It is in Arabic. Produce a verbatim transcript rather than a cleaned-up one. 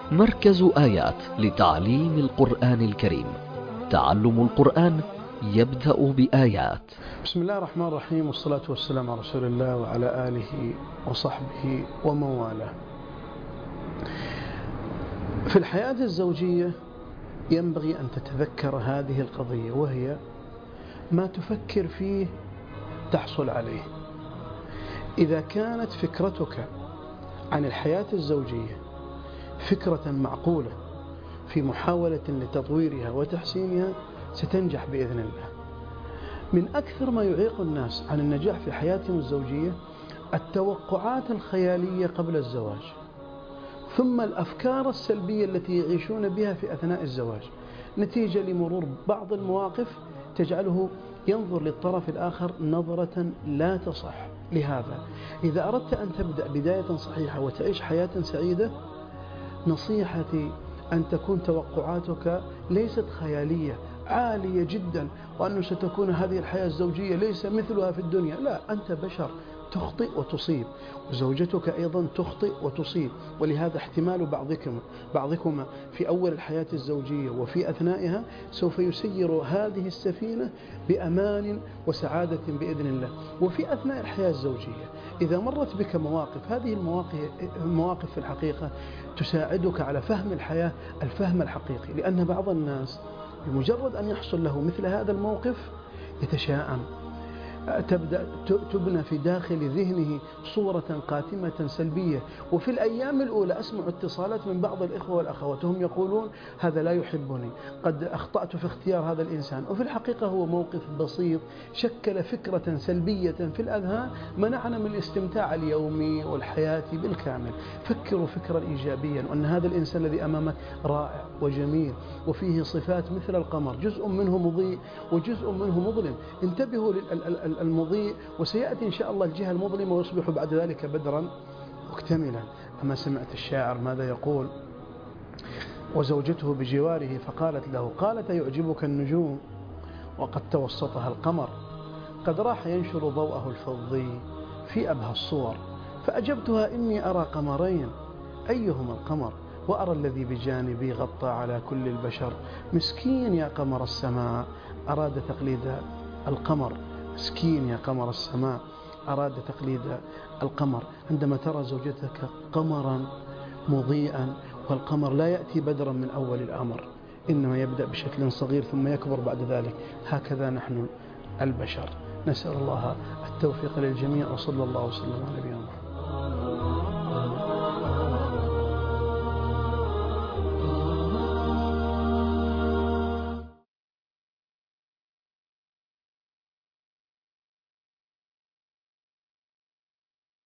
مركز آيات لتعليم القرآن الكريم. تعلم القرآن يبدأ بآيات. بسم الله الرحمن الرحيم، والصلاة والسلام على رسول الله وعلى آله وصحبه ومن والاه. في الحياة الزوجية ينبغي أن تتذكر هذه القضية، وهي ما تفكر فيه تحصل عليه. إذا كانت فكرتك عن الحياة الزوجية فكرة معقولة في محاولة لتطويرها وتحسينها ستنجح بإذن الله. من أكثر ما يعيق الناس عن النجاح في حياتهم الزوجية التوقعات الخيالية قبل الزواج، ثم الأفكار السلبية التي يعيشون بها في أثناء الزواج نتيجة لمرور بعض المواقف تجعله ينظر للطرف الآخر نظرة لا تصح. لهذا إذا أردت أن تبدأ بداية صحيحة وتعيش حياة سعيدة، نصيحتي أن تكون توقعاتك ليست خيالية عالية جدا، وأنه ستكون هذه الحياة الزوجية ليس مثلها في الدنيا. لا، أنت بشر تخطئ وتصيب، وزوجتك أيضا تخطئ وتصيب، ولهذا احتمال بعضكم بعضكما في أول الحياة الزوجية وفي أثنائها سوف يسير هذه السفينة بأمان وسعادة بإذن الله. وفي أثناء الحياة الزوجية إذا مرت بك مواقف، هذه المواقف المواقف في الحقيقة تساعدك على فهم الحياة الفهم الحقيقي، لأن بعض الناس بمجرد أن يحصل له مثل هذا الموقف يتشاءم، تبدأ تبنى في داخل ذهنه صورة قاتمة سلبية. وفي الأيام الأولى أسمع اتصالات من بعض الإخوة والأخوات وهم يقولون هذا لا يحبني، قد أخطأت في اختيار هذا الإنسان، وفي الحقيقة هو موقف بسيط شكل فكرة سلبية في الأذهان منعنا من الاستمتاع اليومي والحياة بالكامل. فكروا فكرا إيجابيا، وأن هذا الإنسان الذي أمامك رائع وجميل وفيه صفات مثل القمر، جزء منه مضيء وجزء منه مظلم. انتبهوا للمضيء وسيأتي إن شاء الله الجهة المظلمة ويصبح بعد ذلك بدرا مكتملا. أما سمعت الشاعر ماذا يقول؟ وزوجته بجواره فقالت له، قالت يعجبك النجوم وقد توسطها القمر، قد راح ينشر ضوءه الفضي في أبهى الصور، فأجبتها إني أرى قمرين أيهما القمر، وأرى الذي بجانبي غطى على كل البشر، مسكين يا قمر السماء أراد تقليد القمر، مسكين يا قمر السماء أراد تقليد القمر. عندما ترى زوجتك قمرا مضيئا، والقمر لا يأتي بدرا من أول الأمر، إنما يبدأ بشكل صغير ثم يكبر بعد ذلك. هكذا نحن البشر. نسأل الله التوفيق للجميع، وصلى الله وسلم على نبينا.